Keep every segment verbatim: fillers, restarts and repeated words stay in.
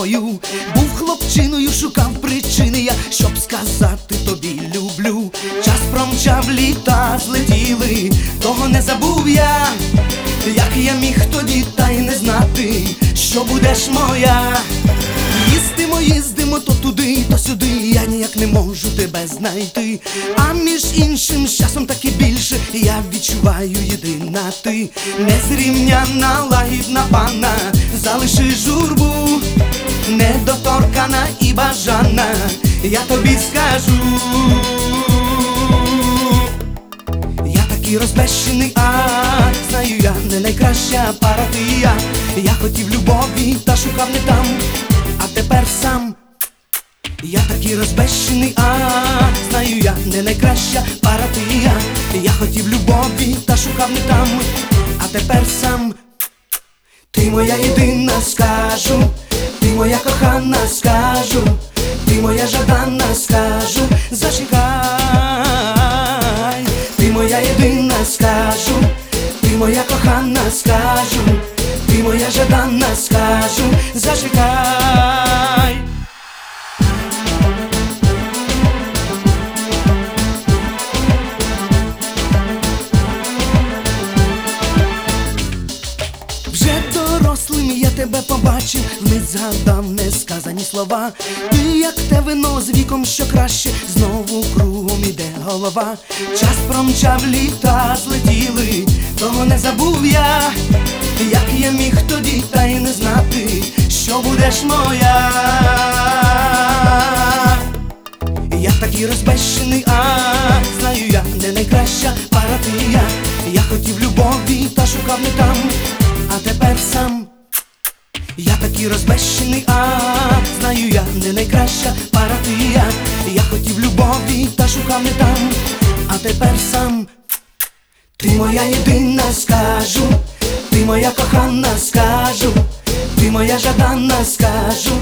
мою. Був хлопчиною, шукав причини я, щоб сказати тобі люблю. Час промчав, літа злетіли, того не забув я. Як я міг тоді та й не знати, що будеш моя. Їздимо, їздимо то туди, то сюди, я ніяк не можу тебе знайти. А між іншим, з часом таки більше я відчуваю єдина ти. Незрівняна, лагідна панна, залиши журбу, недоторкана і бажана, я тобі скажу. Я такий розбещений, а знаю я, не найкраща пара ти і я. Я хотів любові, та шукав не там, а тепер сам. Я такий розбещений, а знаю я, не найкраща пара ти і я. Я хотів любові, та шукав не там, а тепер сам. Ти моя єдина, скажу, ти моя кохана, скажу, ти моя жадана, скажу, зачекай. Ти моя єдина, скажу, ти моя кохана, скажу, ти моя жадана, скажу, зачекай. Вже дорослим я тебе побачив, вмить згадав несказані слова. Ти як те вино з віком, що краще, знову кругом іде голова. Час промчав, літа злетіли, того не забув я. Як я міг тоді та й не знати, що будеш моя. Я такий розбещений, а знаю я, не найкраща пара ти і я. Я хотів любові, та шукав не там, а тепер сам. Я такий розбещений, а знаю я, не найкраща пара ти і я. Я хотів любові, та шукав не там, а тепер сам. Ти моя єдина, скажу, ти моя кохана, скажу, ти моя жадана, скажу,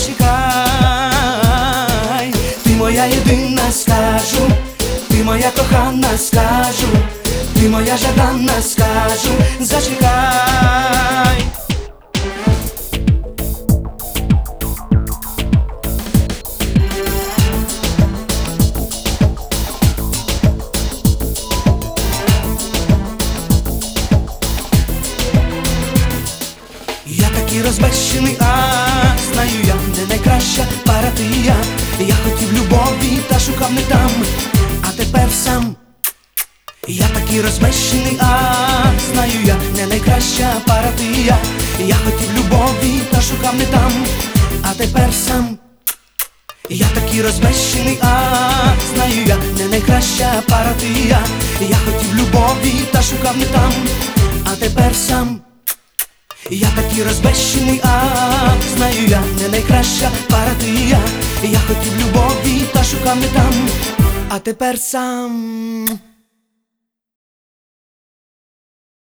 зачекай. Ти моя єдина, скажу, ти моя кохана, скажу, ти моя жадана, скажу, зачекай. Я такий розбещений, а знаю я, не найкраща пара ти і я. Я хотів любові, та шукав не там, а тепер сам. Я такий розбещений, а знаю я, не найкраща пара ти і я. Я хотів любові, та шукав не там, а тепер сам. Я такий розбещений, а знаю я, не найкраща пара ти і я. Я хотів любові, та шукав не там, а тепер сам. Я такий розбещений, а знаю я, не найкраща пара ти і я. Я хотів любові, та шукав не там, а тепер сам.